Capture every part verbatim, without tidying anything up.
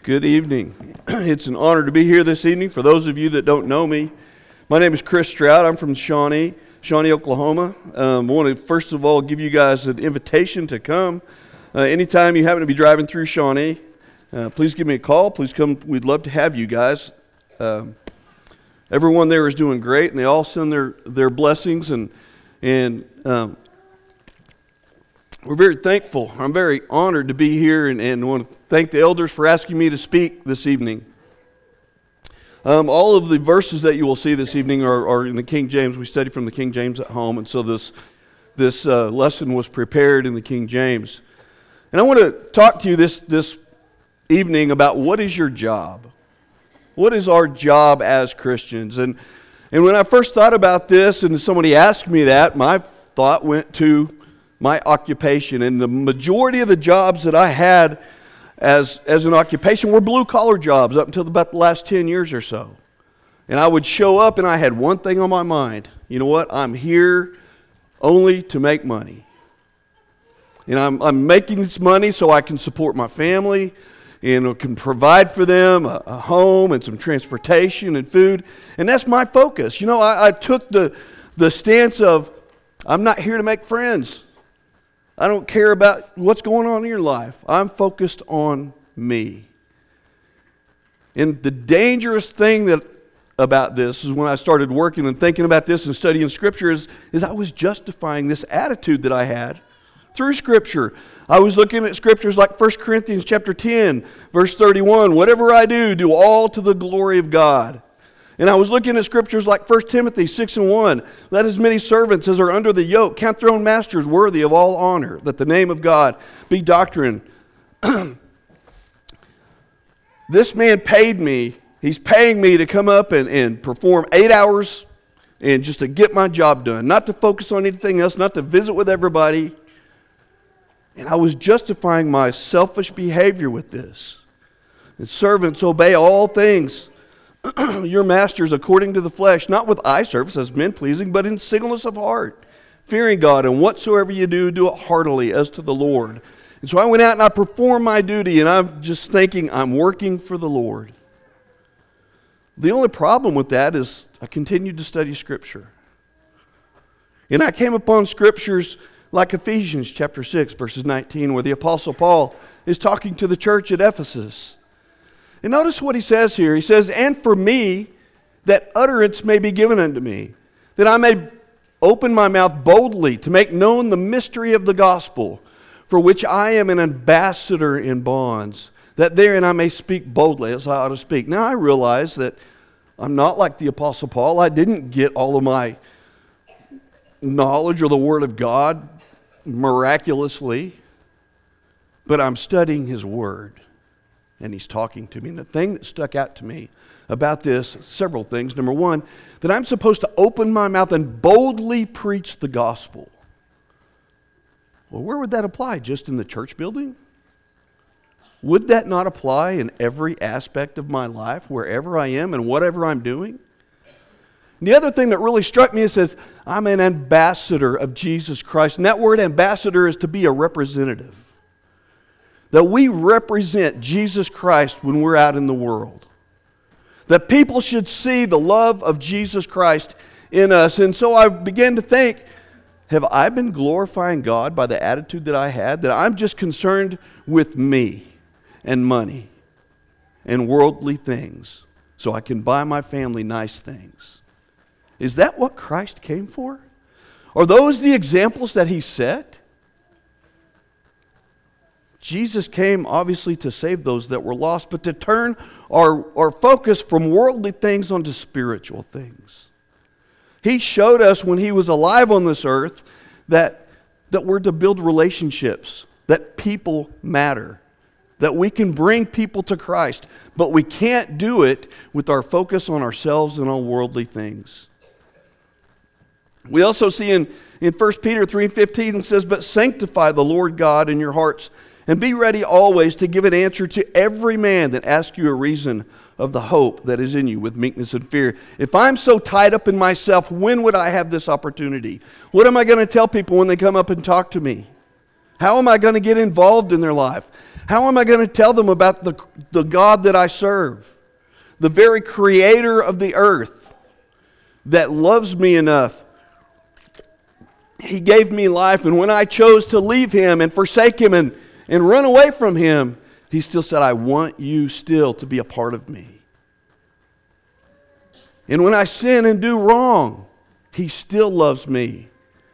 Good evening. It's an honor to be here this evening. For those of you that don't know me, my name is Chris Stroud. I'm from Shawnee, Shawnee, Oklahoma. Um, I want to first of all give you guys an invitation to come. Uh, anytime you happen to be driving through Shawnee, uh, please give me a call. Please come. We'd love to have you guys. Um, everyone there is doing great, and they all send their, their blessings, and and um, we're very thankful. I'm very honored to be here, and, and want to thank the elders for asking me to speak this evening. Um, all of the verses that you will see this evening are, are in the King James. We study from the King James at home, and so this this uh, lesson was prepared in the King James. And I want to talk to you this this evening about what is your job? What is our job as Christians? And and when I first thought about this, and somebody asked me that, my thought went to my occupation. And the majority of the jobs that I had as, as an occupation were blue-collar jobs up until about the last ten years or so. And I would show up and I had one thing on my mind. You know what? I'm here only to make money. And I'm, I'm making this money so I can support my family and can provide for them a, a home and some transportation and food. And that's my focus. You know, I, I took the, the stance of, I'm not here to make friends. I don't care about what's going on in your life. I'm focused on me. And the dangerous thing that about this is when I started working and thinking about this and studying Scripture is, is I was justifying this attitude that I had through Scripture. I was looking at Scriptures like First Corinthians chapter ten, verse thirty-one. Whatever I do, do all to the glory of God. And I was looking at Scriptures like First Timothy six and one. Let as many servants as are under the yoke count their own masters worthy of all honor, that the name of God be doctrine. This man paid me. He's paying me to come up and, and perform eight hours and just to get my job done. Not to focus on anything else, not to visit with everybody. And I was justifying my selfish behavior with this. And servants, obey all things your masters according to the flesh, not with eye service as men pleasing, but in singleness of heart, fearing God, and whatsoever you do, do it heartily as to the Lord. And so I went out and I performed my duty, and I'm just thinking I'm working for the Lord. The only problem with that is I continued to study Scripture. And I came upon Scriptures like Ephesians chapter six, verses nineteen, where the Apostle Paul is talking to the church at Ephesus. And notice what he says here. He says, and for me, that utterance may be given unto me, that I may open my mouth boldly to make known the mystery of the gospel, for which I am an ambassador in bonds, that therein I may speak boldly as I ought to speak. Now I realize that I'm not like the Apostle Paul. I didn't get all of my knowledge of the Word of God miraculously, but I'm studying His Word. And he's talking to me. And the thing that stuck out to me about this, several things. Number one, that I'm supposed to open my mouth and boldly preach the gospel. Well, where would that apply? Just in the church building? Would that not apply in every aspect of my life, wherever I am and whatever I'm doing? And the other thing that really struck me is it says, I'm an ambassador of Jesus Christ. And that word ambassador is to be a representative. That we represent Jesus Christ when we're out in the world. That people should see the love of Jesus Christ in us. And so I began to think, have I been glorifying God by the attitude that I had? That I'm just concerned with me and money and worldly things so I can buy my family nice things. Is that what Christ came for? Are those the examples that He set? Jesus came obviously to save those that were lost, but to turn our, our focus from worldly things onto spiritual things. He showed us when He was alive on this earth that, that we're to build relationships, that people matter, that we can bring people to Christ, but we can't do it with our focus on ourselves and on worldly things. We also see in, in First Peter three fifteen, it says, but sanctify the Lord God in your hearts, and be ready always to give an answer to every man that asks you a reason of the hope that is in you with meekness and fear. If I'm so tied up in myself, when would I have this opportunity? What am I going to tell people when they come up and talk to me? How am I going to get involved in their life? How am I going to tell them about the, the God that I serve? The very creator of the earth that loves me enough. He gave me life, and when I chose to leave him and forsake him and, and run away from him, he still said, I want you still to be a part of me. And when I sin and do wrong, he still loves me.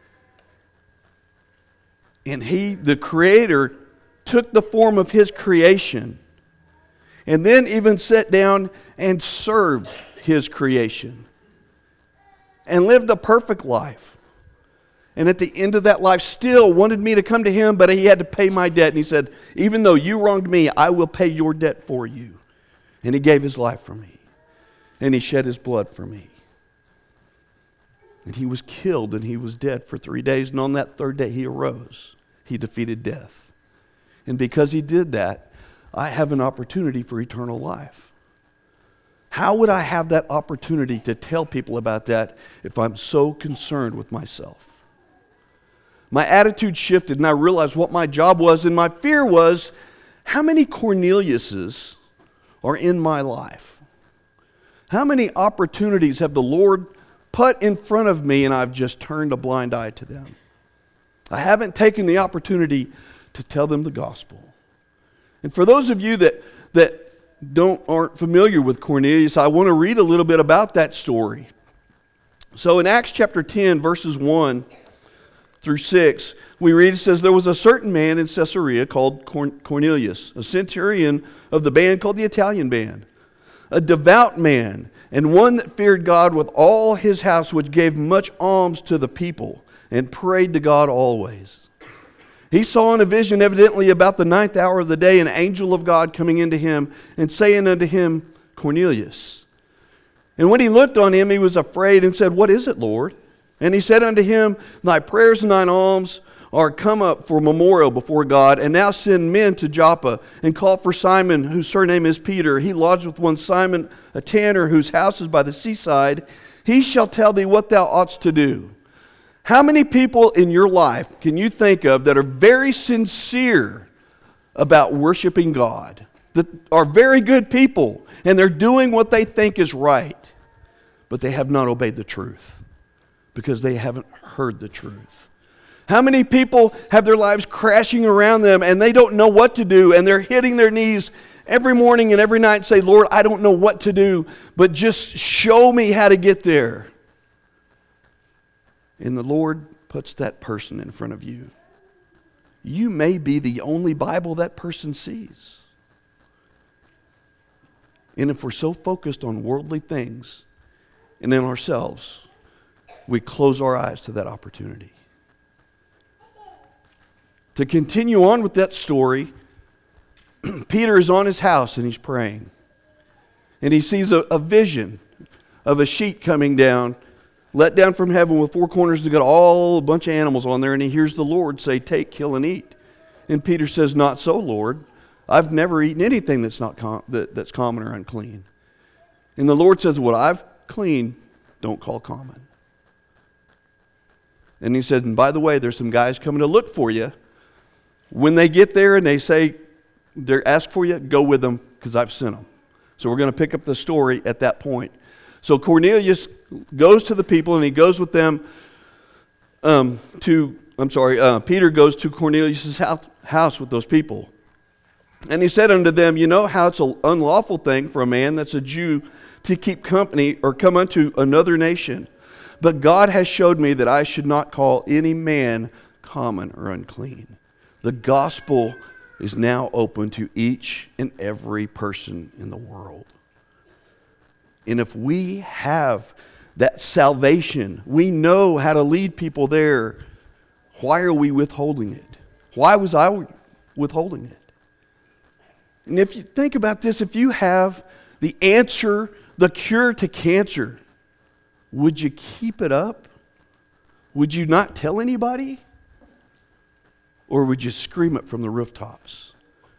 And he, the creator, took the form of his creation and then even sat down and served his creation and lived a perfect life. And at the end of that life still wanted me to come to him, but he had to pay my debt. And he said, even though you wronged me, I will pay your debt for you. And he gave his life for me. And he shed his blood for me. And he was killed and he was dead for three days. And on that third day he arose. He defeated death. And because he did that, I have an opportunity for eternal life. How would I have that opportunity to tell people about that if I'm so concerned with myself? My attitude shifted and I realized what my job was, and my fear was, how many Corneliuses are in my life? How many opportunities have the Lord put in front of me and I've just turned a blind eye to them? I haven't taken the opportunity to tell them the gospel. And for those of you that, that don't aren't familiar with Cornelius, I want to read a little bit about that story. So in Acts chapter ten, verses one through six, we read, it says, there was a certain man in Caesarea called Cornelius, a centurion of the band called the Italian band, a devout man, and one that feared God with all his house, which gave much alms to the people, and prayed to God always. He saw in a vision, evidently about the ninth hour of the day, an angel of God coming into him and saying unto him, Cornelius. And when he looked on him, he was afraid and said, what is it, Lord? And he said unto him, thy prayers and thine alms are come up for memorial before God, and now send men to Joppa, and call for Simon, whose surname is Peter. He lodged with one Simon, a tanner, whose house is by the seaside. He shall tell thee what thou oughtest to do. How many people in your life can you think of that are very sincere about worshiping God, that are very good people, and they're doing what they think is right, but they have not obeyed the truth because they haven't heard the truth? How many people have their lives crashing around them and they don't know what to do, and they're hitting their knees every morning and every night and say, Lord, I don't know what to do, but just show me how to get there. And the Lord puts that person in front of you. You may be the only Bible that person sees. And if we're so focused on worldly things and in ourselves, we close our eyes to that opportunity. To continue on with that story, Peter is on his house and he's praying. And he sees a, a vision of a sheet coming down, let down from heaven with four corners to got all a bunch of animals on there. And he hears the Lord say, take, kill, and eat. And Peter says, not so, Lord. I've never eaten anything that's not com- that, that's common or unclean. And the Lord says, what I've cleaned, don't call common. And he said, and by the way, there's some guys coming to look for you. When they get there and they say, they ask for you, go with them because I've sent them. So we're going to pick up the story at that point. So Cornelius goes to the people and he goes with them um, to, I'm sorry, uh, Peter goes to Cornelius' house, house with those people. And he said unto them, you know how it's an unlawful thing for a man that's a Jew to keep company or come unto another nation. But God has showed me that I should not call any man common or unclean. The gospel is now open to each and every person in the world. And if we have that salvation, we know how to lead people there, why are we withholding it? Why was I withholding it? And if you think about this, if you have the answer, the cure to cancer, would you keep it up? Would you not tell anybody? Or would you scream it from the rooftops?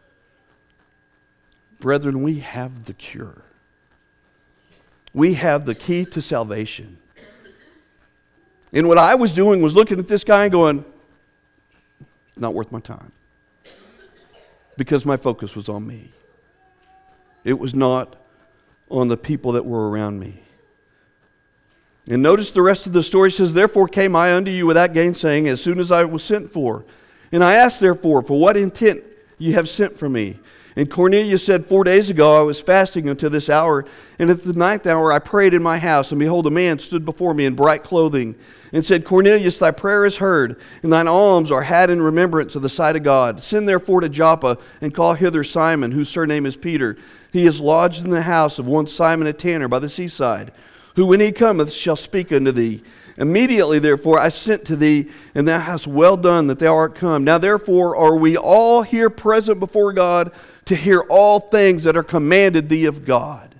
Brethren, we have the cure. We have the key to salvation. And what I was doing was looking at this guy and going, It's not worth my time. Because my focus was on me. It was not on the people that were around me. And notice the rest of the story says, therefore came I unto you without gainsaying, as soon as I was sent for. And I asked therefore, for what intent ye have sent for me? And Cornelius said, four days ago I was fasting until this hour, and at the ninth hour I prayed in my house, and behold, a man stood before me in bright clothing, and said, Cornelius, thy prayer is heard, and thine alms are had in remembrance of the sight of God. Send therefore to Joppa, and call hither Simon, whose surname is Peter. He is lodged in the house of one Simon a tanner by the seaside, who when he cometh shall speak unto thee. Immediately therefore I sent to thee, and thou hast well done that thou art come. Now therefore are we all here present before God, to hear all things that are commanded thee of God.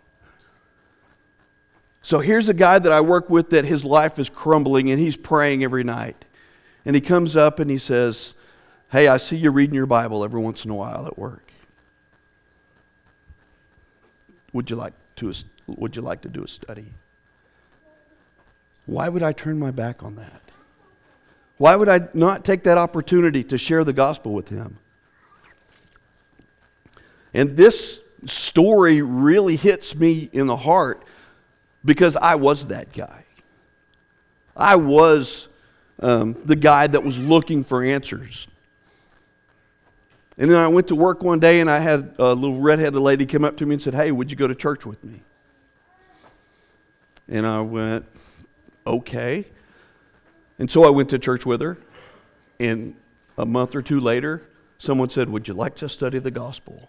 So here's a guy that I work with that his life is crumbling and he's praying every night. And he comes up and he says, hey, I see you reading your Bible every once in a while at work. Would you like to, would you like to do a study? Why would I turn my back on that? Why would I not take that opportunity to share the gospel with him? And this story really hits me in the heart because I was that guy. I was um, the guy that was looking for answers. And then I went to work one day and I had a little redheaded lady come up to me and said, hey, would you go to church with me? And I went, okay. And so I went to church with her. And a month or two later, someone said, would you like to study the gospel?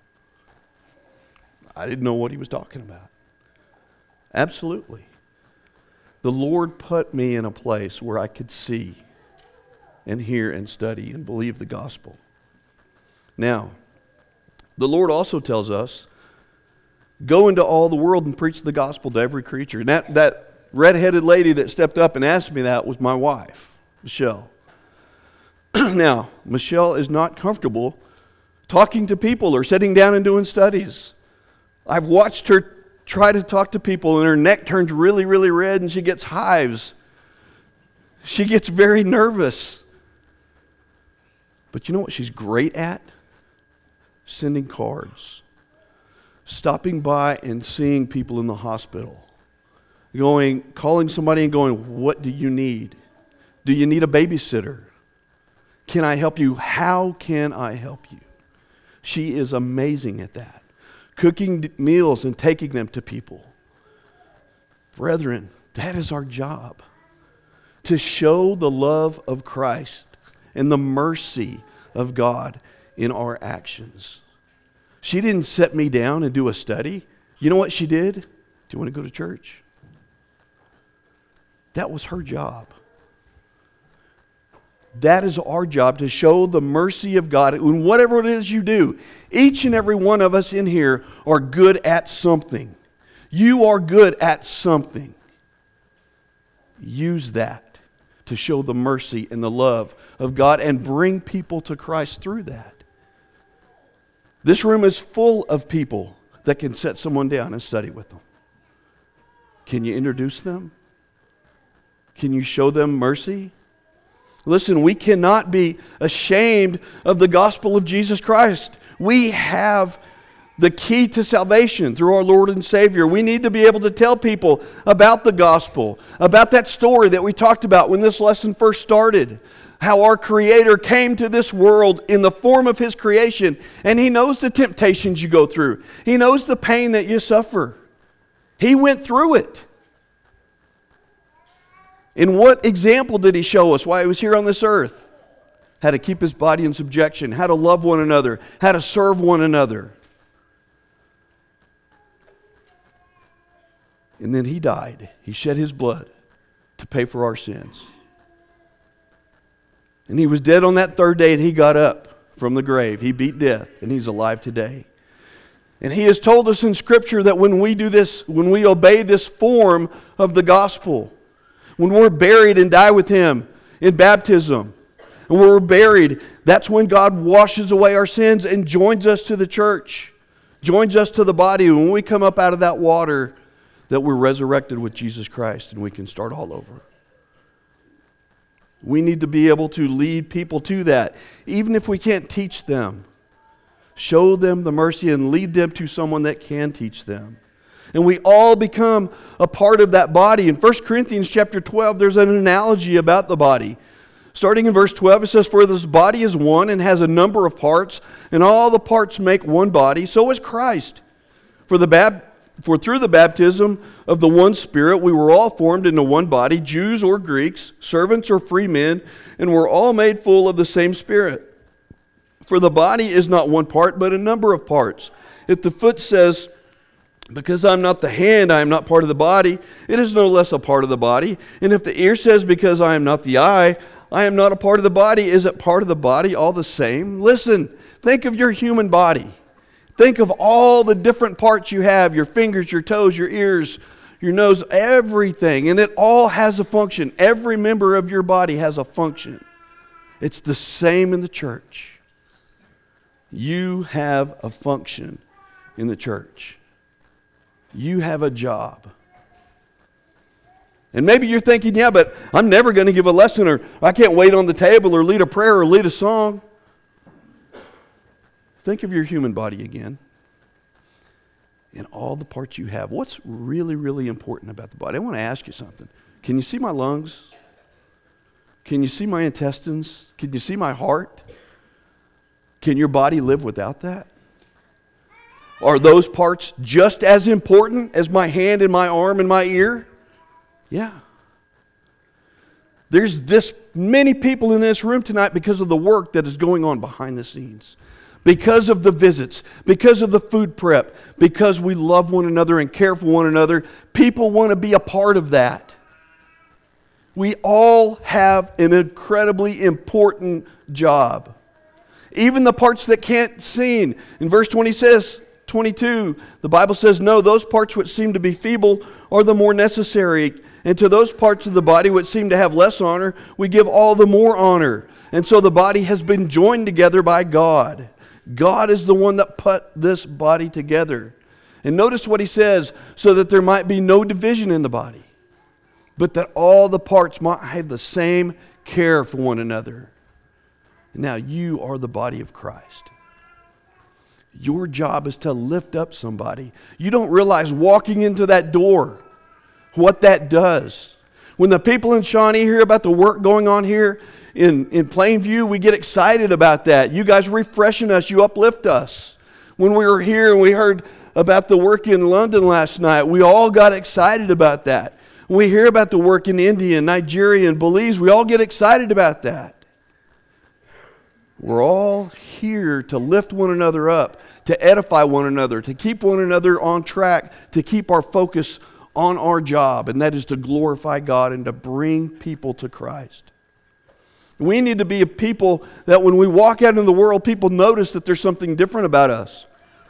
I didn't know what he was talking about. Absolutely. The Lord put me in a place where I could see and hear and study and believe the gospel. Now, the Lord also tells us, go into all the world and preach the gospel to every creature. And that, that red-headed lady that stepped up and asked me that was my wife, Michelle. Now, Michelle is not comfortable talking to people or sitting down and doing studies. I've watched her try to talk to people and her neck turns really, really red and she gets hives. She gets very nervous. But you know what she's great at? Sending cards. Stopping by and seeing people in the hospital. Going, calling somebody and going, what do you need? Do you need a babysitter? Can I help you? How can I help you? She is amazing at that. Cooking meals and taking them to people. Brethren, that is our job. To show the love of Christ and the mercy of God in our actions. She didn't set me down and do a study. You know what she did? Do you want to go to church? That was her job. That is our job, to show the mercy of God in whatever it is you do. Each and every one of us in here are good at something. You are good at something. Use that to show the mercy and the love of God and bring people to Christ through that. This room is full of people that can set someone down and study with them. Can you introduce them? Can you show them mercy? Listen, we cannot be ashamed of the gospel of Jesus Christ. We have the key to salvation through our Lord and Savior. We need to be able to tell people about the gospel, about that story that we talked about when this lesson first started. How our Creator came to this world in the form of His creation, and He knows the temptations you go through. He knows the pain that you suffer. He went through it. In what example did He show us while He was here on this earth? How to keep His body in subjection, how to love one another, how to serve one another. And then He died. He shed His blood to pay for our sins. And He was dead on that third day, and He got up from the grave. He beat death, and He's alive today. And He has told us in Scripture that when we do this, when we obey this form of the gospel, when we're buried and die with Him in baptism, and when we're buried, that's when God washes away our sins and joins us to the church, joins us to the body. When we come up out of that water, that we're resurrected with Jesus Christ and we can start all over. We need to be able to lead people to that. Even if we can't teach them, show them the mercy and lead them to someone that can teach them. And we all become a part of that body. In First Corinthians chapter twelve, there's an analogy about the body. Starting in verse twelve, it says, "For this body is one and has a number of parts, and all the parts make one body, so is Christ. For the bab- for through the baptism of the one Spirit, we were all formed into one body, Jews or Greeks, servants or free men, and we're all made full of the same Spirit. For the body is not one part, but a number of parts. If the foot says, 'Because I'm not the hand, I am not part of the body,' it is no less a part of the body. And if the ear says, 'Because I am not the eye, I am not a part of the body,' is it part of the body all the same?" Listen, think of your human body. Think of all the different parts you have, your fingers, your toes, your ears, your nose, everything. And it all has a function. Every member of your body has a function. It's the same in the church. You have a function in the church. You have a job. And maybe you're thinking, yeah, but I'm never going to give a lesson, or I can't wait on the table or lead a prayer or lead a song. Think of your human body again and all the parts you have. What's really, really important about the body? I want to ask you something. Can you see my lungs? Can you see my intestines? Can you see my heart? Can your body live without that? Are those parts just as important as my hand and my arm and my ear? Yeah. There's this many people in this room tonight because of the work that is going on behind the scenes. Because of the visits, because of the food prep, because we love one another and care for one another. People want to be a part of that. We all have an incredibly important job. Even the parts that can't sing. In verse twenty says, twenty-two, the Bible says, "No, those parts which seem to be feeble are the more necessary. And to those parts of the body which seem to have less honor, we give all the more honor. And so the body has been joined together by God." God is the one that put this body together. And notice what he says, "So that there might be no division in the body, but that all the parts might have the same care for one another." Now you are the body of Christ. Your job is to lift up somebody. You don't realize walking into that door what that does. When the people in Shawnee hear about the work going on here in, in Plainview, we get excited about that. You guys refreshing us, you uplift us. When we were here and we heard about the work in London last night, we all got excited about that. When we hear about the work in India and Nigeria and Belize, we all get excited about that. We're all here to lift one another up, to edify one another, to keep one another on track, to keep our focus on our job, and that is to glorify God and to bring people to Christ. We need to be a people that when we walk out in the world, people notice that there's something different about us.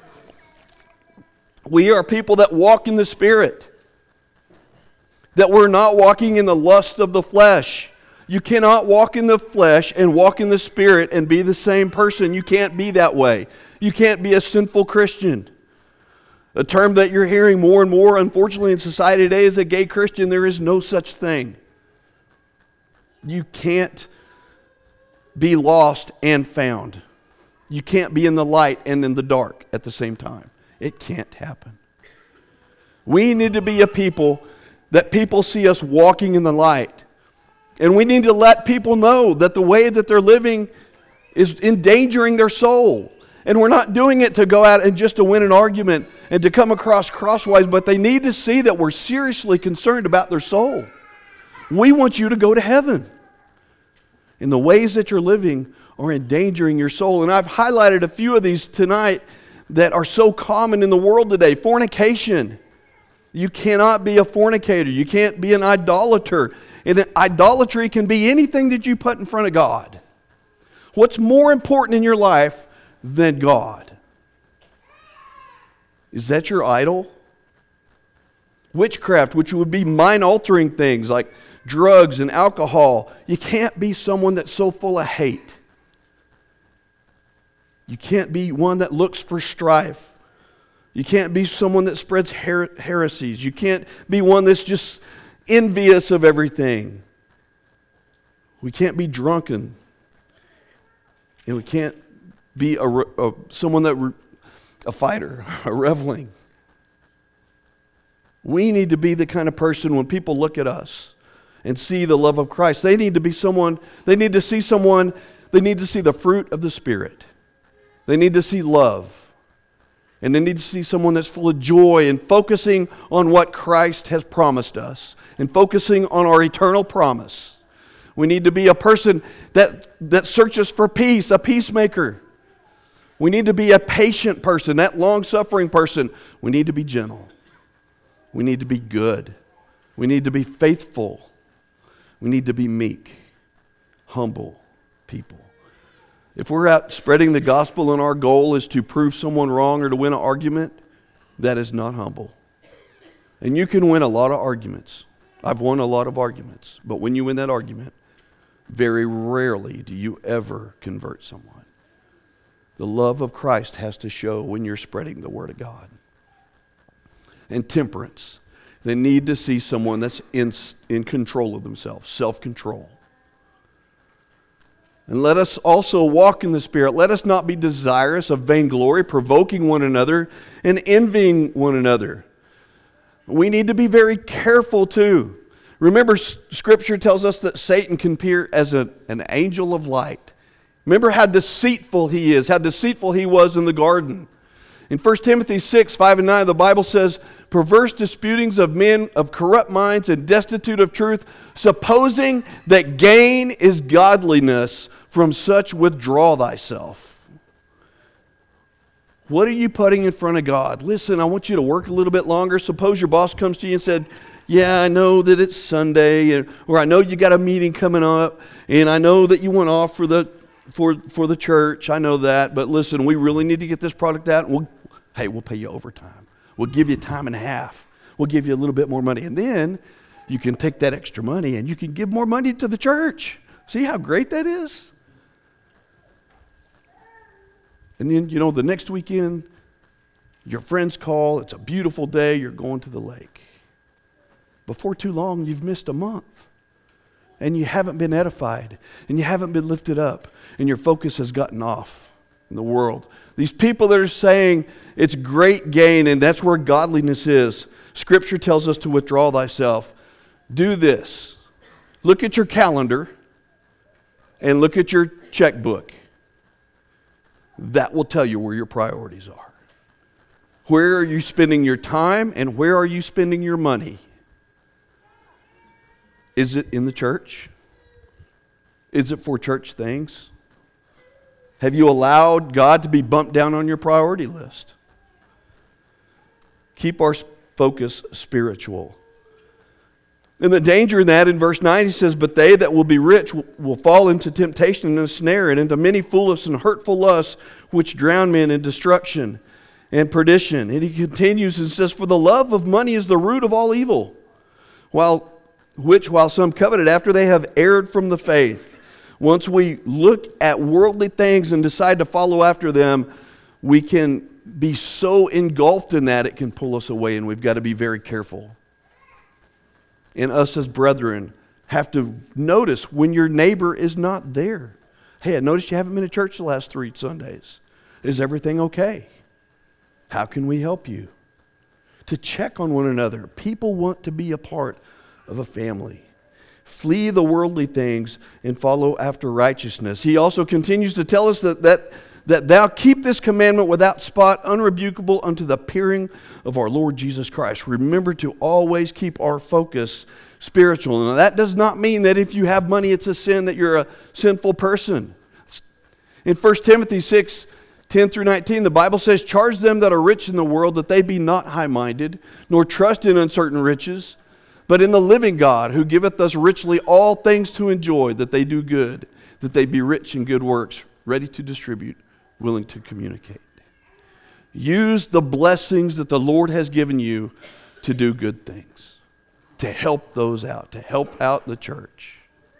We are people that walk in the Spirit, that we're not walking in the lust of the flesh. You cannot walk in the flesh and walk in the Spirit and be the same person. You can't be that way. You can't be a sinful Christian. A term that you're hearing more and more, unfortunately, in society today is a gay Christian. There is no such thing. You can't be lost and found. You can't be in the light and in the dark at the same time. It can't happen. We need to be a people that people see us walking in the light. And we need to let people know that the way that they're living is endangering their soul. And we're not doing it to go out and just to win an argument and to come across crosswise, but they need to see that we're seriously concerned about their soul. We want you to go to heaven. And the ways that you're living are endangering your soul. And I've highlighted a few of these tonight that are so common in the world today. Fornication. You cannot be a fornicator. You can't be an idolater. And idolatry can be anything that you put in front of God. What's more important in your life than God? Is that your idol? Witchcraft, which would be mind-altering things like drugs and alcohol. You can't be someone that's so full of hate. You can't be one that looks for strife. You can't be someone that spreads her- heresies. You can't be one that's just envious of everything. We can't be drunken. And we can't be a, a someone that a fighter, a reveling. We need to be the kind of person when people look at us and see the love of Christ. They need to be someone, they need to see someone, they need to see the fruit of the Spirit. They need to see love. And they need to see someone that's full of joy and focusing on what Christ has promised us and focusing on our eternal promise. We need to be a person that, that searches for peace, a peacemaker. We need to be a patient person, that long-suffering person. We need to be gentle. We need to be good. We need to be faithful. We need to be meek, humble people. If we're out spreading the gospel and our goal is to prove someone wrong or to win an argument, that is not humble. And you can win a lot of arguments. I've won a lot of arguments. But when you win that argument, very rarely do you ever convert someone. The love of Christ has to show when you're spreading the word of God. And temperance. They need to see someone that's in, in control of themselves, self-control. And let us also walk in the Spirit. Let us not be desirous of vainglory, provoking one another, and envying one another. We need to be very careful too. Remember, Scripture tells us that Satan can appear as a, an angel of light. Remember how deceitful he is, how deceitful he was in the garden. In First Timothy six, five and nine, the Bible says, perverse disputings of men of corrupt minds and destitute of truth, supposing that gain is godliness, from such withdraw thyself. What are you putting in front of God? Listen, I want you to work a little bit longer. Suppose your boss comes to you and said, yeah, I know that it's Sunday, or I know you got a meeting coming up, and I know that you went off for the for for the church. I know that, but listen, we really need to get this product out. We'll, hey, we'll pay you overtime. We'll give you time and a half. We'll give you a little bit more money, and then you can take that extra money and you can give more money to the church. See how great that is? And then, you know, the next weekend, your friends call. It's a beautiful day. You're going to the lake. Before too long, you've missed a month. And you haven't been edified. And you haven't been lifted up. And your focus has gotten off in the world. These people that are saying it's great gain and that's where godliness is. Scripture tells us to withdraw thyself. Do this. Look at your calendar and look at your checkbook. That will tell you where your priorities are. Where are you spending your time and where are you spending your money? Is it in the church? Is it for church things? Have you allowed God to be bumped down on your priority list? Keep our focus spiritual. And the danger in that, in verse nine, he says, but they that will be rich will, will fall into temptation and a snare and into many foolish and hurtful lusts, which drown men in destruction and perdition. And he continues and says, for the love of money is the root of all evil, while which while some coveted after, they have erred from the faith. Once we look at worldly things and decide to follow after them, we can be so engulfed in that it can pull us away, and we've got to be very careful. And us as brethren have to notice when your neighbor is not there. Hey, I noticed you haven't been to church the last three Sundays. Is everything okay? How can we help you? To check on one another. People want to be a part of a family. Flee the worldly things and follow after righteousness. He also continues to tell us that, that, that thou keep this commandment without spot, unrebukable unto the appearing of our Lord Jesus Christ. Remember to always keep our focus spiritual. Now that does not mean that if you have money it's a sin, that you're a sinful person. In First Timothy six, ten through nineteen, the Bible says, charge them that are rich in the world that they be not high-minded, nor trust in uncertain riches, but in the living God, who giveth us richly all things to enjoy, that they do good, that they be rich in good works, ready to distribute, willing to communicate. Use the blessings that the Lord has given you to do good things, to help those out, to help out the church.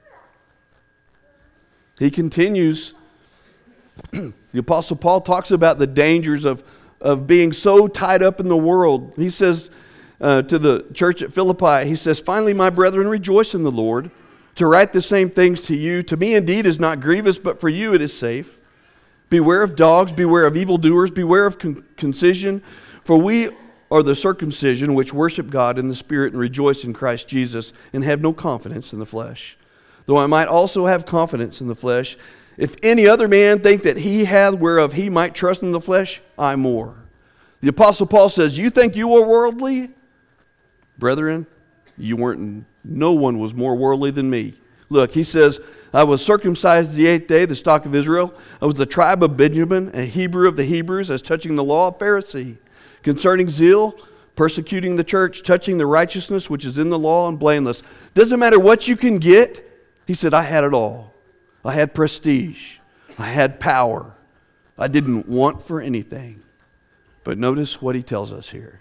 He continues, the Apostle Paul talks about the dangers of, of being so tied up in the world. He says, Uh, to the church at Philippi, he says, finally, my brethren, rejoice in the Lord. To write the same things to you, to me indeed is not grievous, but for you it is safe. Beware of dogs, beware of evildoers, beware of con- concision, for we are the circumcision which worship God in the Spirit and rejoice in Christ Jesus and have no confidence in the flesh. Though I might also have confidence in the flesh, if any other man think that he hath whereof he might trust in the flesh, I more. The Apostle Paul says, you think you are worldly? Brethren, you weren't, no one was more worldly than me. Look, he says, I was circumcised the eighth day, the stock of Israel. I was the tribe of Benjamin, a Hebrew of the Hebrews, as touching the law, a Pharisee. Concerning zeal, persecuting the church, touching the righteousness which is in the law, and blameless. Doesn't matter what you can get. He said, I had it all. I had prestige. I had power. I didn't want for anything. But notice what he tells us here.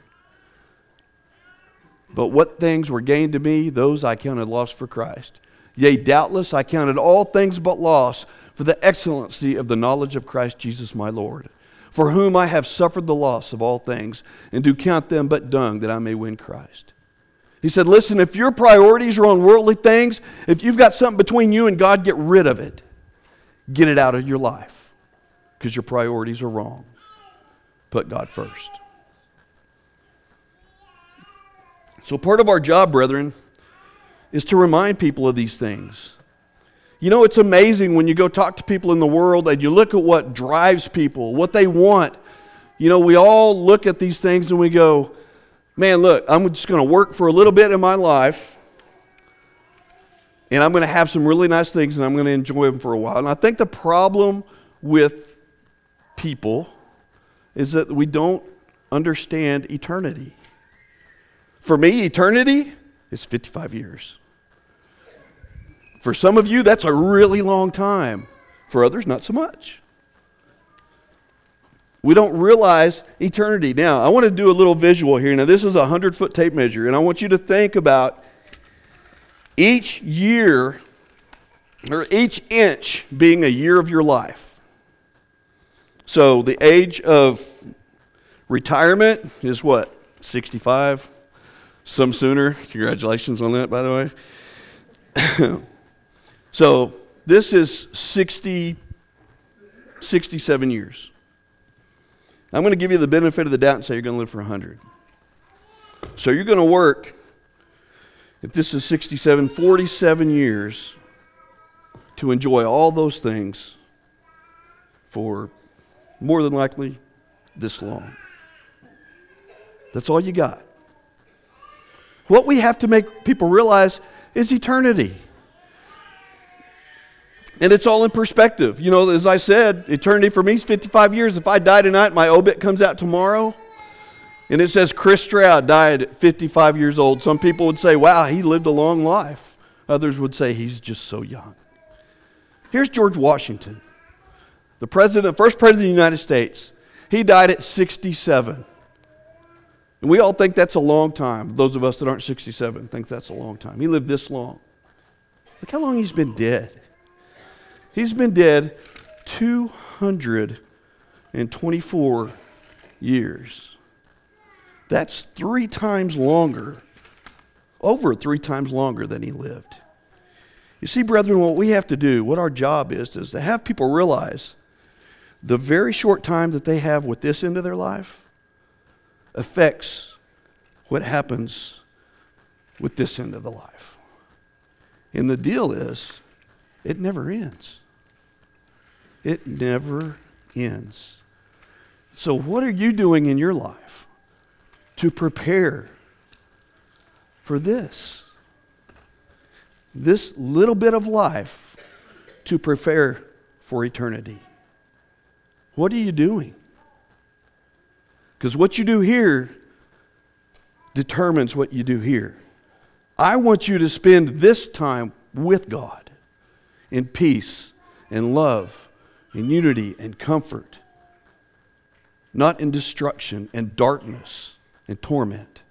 But what things were gained to me, those I counted loss for Christ. Yea, doubtless I counted all things but loss for the excellency of the knowledge of Christ Jesus my Lord, for whom I have suffered the loss of all things, and do count them but dung, that I may win Christ. He said, listen, if your priorities are on worldly things, if you've got something between you and God, get rid of it. Get it out of your life, because your priorities are wrong. Put God first. So part of our job, brethren, is to remind people of these things. You know, it's amazing when you go talk to people in the world and you look at what drives people, what they want. You know, we all look at these things and we go, man, look, I'm just going to work for a little bit in my life, and I'm going to have some really nice things, and I'm going to enjoy them for a while. And I think the problem with people is that we don't understand eternity. For me, eternity is fifty-five years. For some of you, that's a really long time. For others, not so much. We don't realize eternity. Now, I want to do a little visual here. Now, this is a hundred-foot tape measure, and I want you to think about each year, or each inch being a year of your life. So, the age of retirement is what? sixty-five? Some sooner. Congratulations on that, by the way. So, this is sixty, sixty-seven years. I'm going to give you the benefit of the doubt and say you're going to live for one hundred. So you're going to work, if this is sixty-seven, forty-seven years to enjoy all those things for more than likely this long. That's all you got. What we have to make people realize is eternity. And it's all in perspective. You know, as I said, eternity for me is fifty-five years. If I die tonight, my obit comes out tomorrow, and it says Chris Stroud died at fifty-five years old. Some people would say, wow, he lived a long life. Others would say he's just so young. Here's George Washington, the president, first president of the United States. He died at sixty-seven. And we all think that's a long time. Those of us that aren't sixty-seven think that's a long time. He lived this long. Look how long he's been dead. He's been dead two hundred twenty-four years. That's three times longer, over three times longer than he lived. You see, brethren, what we have to do, what our job is, is to have people realize the very short time that they have with this end of their life affects what happens with this end of the life. And the deal is, it never ends. It never ends. So what are you doing in your life to prepare for this? This little bit of life to prepare for eternity. What are you doing? Because what you do here determines what you do here. I want you to spend this time with God in peace and love and unity and comfort, not in destruction and darkness and torment.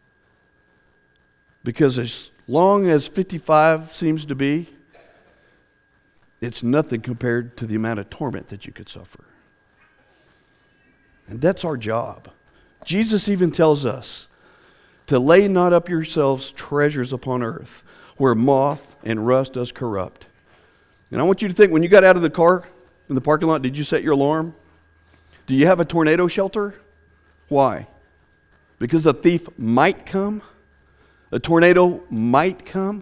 Because as long as fifty-five seems to be, it's nothing compared to the amount of torment that you could suffer. And that's our job. Jesus even tells us to lay not up yourselves treasures upon earth, where moth and rust does corrupt. And I want you to think, when you got out of the car in the parking lot, did you set your alarm? Do you have a tornado shelter? Why? Because a thief might come? A tornado might come?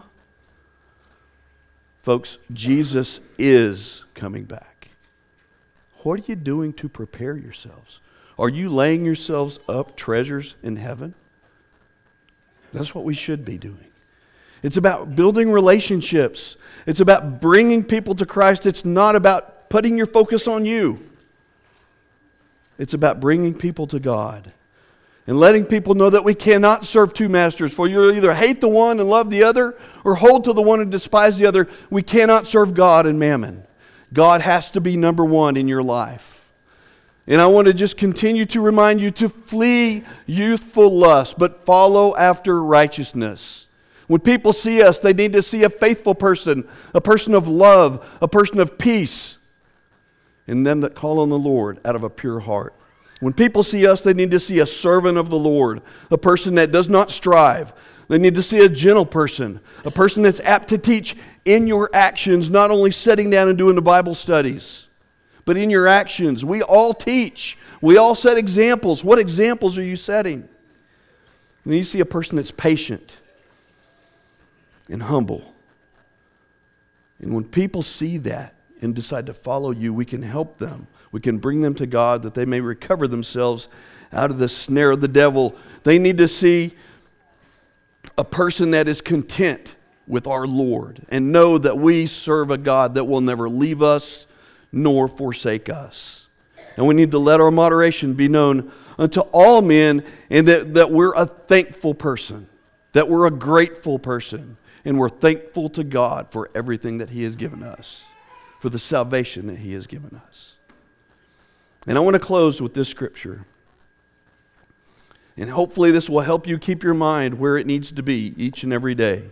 Folks, Jesus is coming back. What are you doing to prepare yourselves? Are you laying yourselves up treasures in heaven? That's what we should be doing. It's about building relationships. It's about bringing people to Christ. It's not about putting your focus on you. It's about bringing people to God and letting people know that we cannot serve two masters. For you'll either hate the one and love the other, or hold to the one and despise the other. We cannot serve God and mammon. God has to be number one in your life. And I want to just continue to remind you to flee youthful lust, but follow after righteousness. When people see us, they need to see a faithful person, a person of love, a person of peace, and them that call on the Lord out of a pure heart. When people see us, they need to see a servant of the Lord, a person that does not strive. They need to see a gentle person, a person that's apt to teach in your actions, not only sitting down and doing the Bible studies, but in your actions. We all teach. We all set examples. What examples are you setting? When you see a person that's patient and humble, and when people see that and decide to follow you, we can help them. We can bring them to God that they may recover themselves out of the snare of the devil. They need to see a person that is content with our Lord and know that we serve a God that will never leave us nor forsake us. And we need to let our moderation be known unto all men, and that, that we're a thankful person, that we're a grateful person, and we're thankful to God for everything that He has given us, for the salvation that He has given us. And I want to close with this scripture. And hopefully this will help you keep your mind where it needs to be each and every day.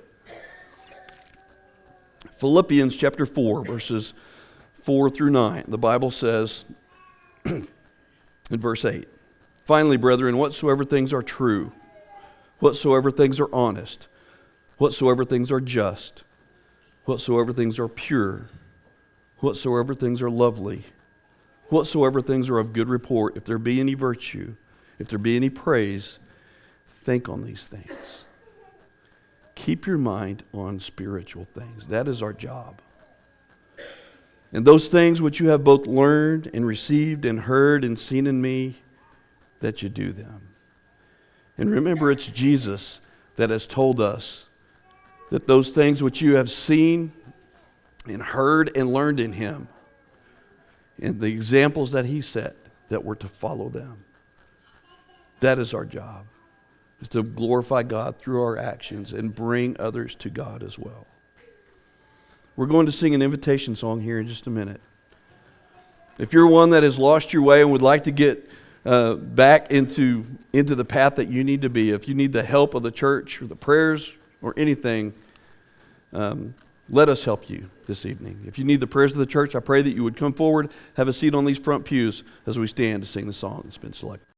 Philippians chapter four, verses four through nine. The Bible says in verse eight, "Finally, brethren, whatsoever things are true, whatsoever things are honest, whatsoever things are just, whatsoever things are pure, whatsoever things are lovely, whatsoever things are of good report, if there be any virtue, if there be any praise, think on these things." Keep your mind on spiritual things. That is our job. And those things which you have both learned and received and heard and seen in me, that you do them. And remember, it's Jesus that has told us that those things which you have seen and heard and learned in Him, and the examples that He set, that we're to follow them. That is our job, is to glorify God through our actions and bring others to God as well. We're going to sing an invitation song here in just a minute. If you're one that has lost your way and would like to get uh, back into, into the path that you need to be, if you need the help of the church or the prayers or anything, um, let us help you this evening. If you need the prayers of the church, I pray that you would come forward, have a seat on these front pews as we stand to sing the song that's been selected.